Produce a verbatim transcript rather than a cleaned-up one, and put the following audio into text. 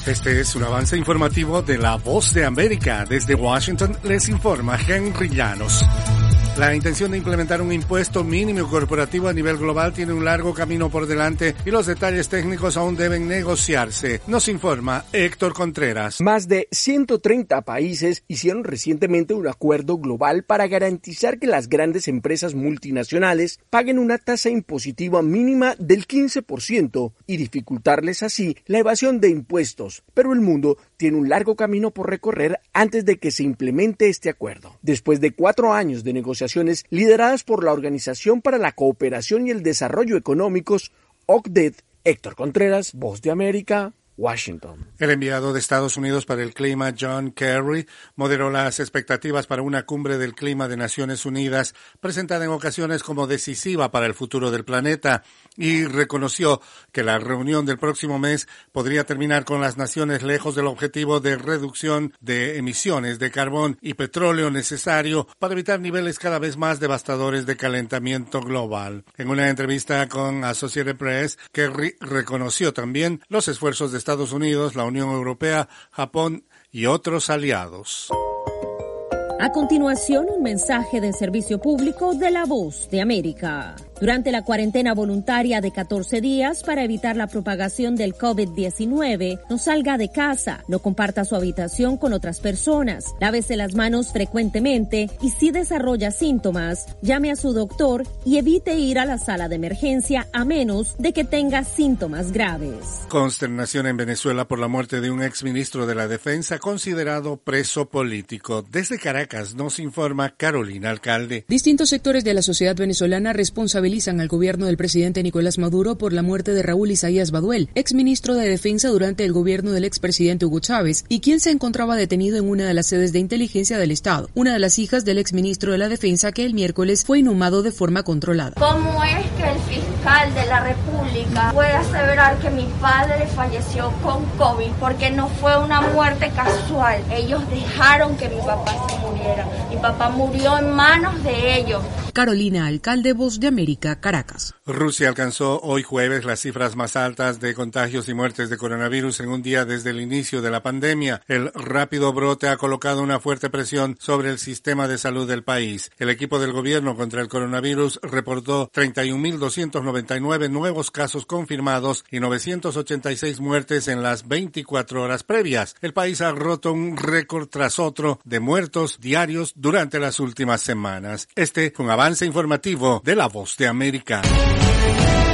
Este es un avance informativo de La Voz de América. Desde Washington les informa Henry Llanos. La intención de implementar un impuesto mínimo corporativo a nivel global tiene un largo camino por delante y los detalles técnicos aún deben negociarse. Nos informa Héctor Contreras. Más de ciento treinta países hicieron recientemente un acuerdo global para garantizar que las grandes empresas multinacionales paguen una tasa impositiva mínima del quince por ciento y dificultarles así la evasión de impuestos. Pero el mundo tiene un largo camino por recorrer antes de que se implemente este acuerdo. Después de cuatro años de negociaciones lideradas por la Organización para la Cooperación y el Desarrollo Económicos, O C D E D, Héctor Contreras, Voz de América, Washington. El enviado de Estados Unidos para el clima, John Kerry, moderó las expectativas para una cumbre del clima de Naciones Unidas, presentada en ocasiones como decisiva para el futuro del planeta, y reconoció que la reunión del próximo mes podría terminar con las naciones lejos del objetivo de reducción de emisiones de carbón y petróleo necesario para evitar niveles cada vez más devastadores de calentamiento global. En una entrevista con Associated Press, Kerry reconoció también los esfuerzos de Estados Unidos, la Unión Europea, Japón y otros aliados. A continuación, un mensaje de servicio público de La Voz de América. Durante la cuarentena voluntaria de catorce días para evitar la propagación del COVID diecinueve, no salga de casa, no comparta su habitación con otras personas, lávese las manos frecuentemente y si desarrolla síntomas, llame a su doctor y evite ir a la sala de emergencia a menos de que tenga síntomas graves. Consternación en Venezuela por la muerte de un exministro de la Defensa considerado preso político. Desde Caracas nos informa Carolina Alcalde. Distintos sectores de la sociedad venezolana responsabilizan al gobierno del presidente Nicolás Maduro por la muerte de Raúl Isaías Baduel, exministro de Defensa durante el gobierno del expresidente Hugo Chávez, y quien se encontraba detenido en una de las sedes de inteligencia del Estado, una de las hijas del exministro de la Defensa que el miércoles fue inhumado de forma controlada. ¿Cómo es que el fiscal de la República puede aseverar que mi padre falleció con COVID? Porque no fue una muerte casual. Ellos dejaron que mi papá se muriera. Mi papá murió en manos de ellos. Carolina Alcalde, Voz de América, Caracas. Rusia alcanzó hoy jueves las cifras más altas de contagios y muertes de coronavirus en un día desde el inicio de la pandemia. El rápido brote ha colocado una fuerte presión sobre el sistema de salud del país. El equipo del gobierno contra el coronavirus reportó treinta y un mil doscientos noventa y nueve nuevos casos confirmados y novecientas ochenta y seis muertes en las veinticuatro horas previas. El país ha roto un récord tras otro de muertos diarios durante las últimas semanas. Este fue un avance informativo de La Voz de América.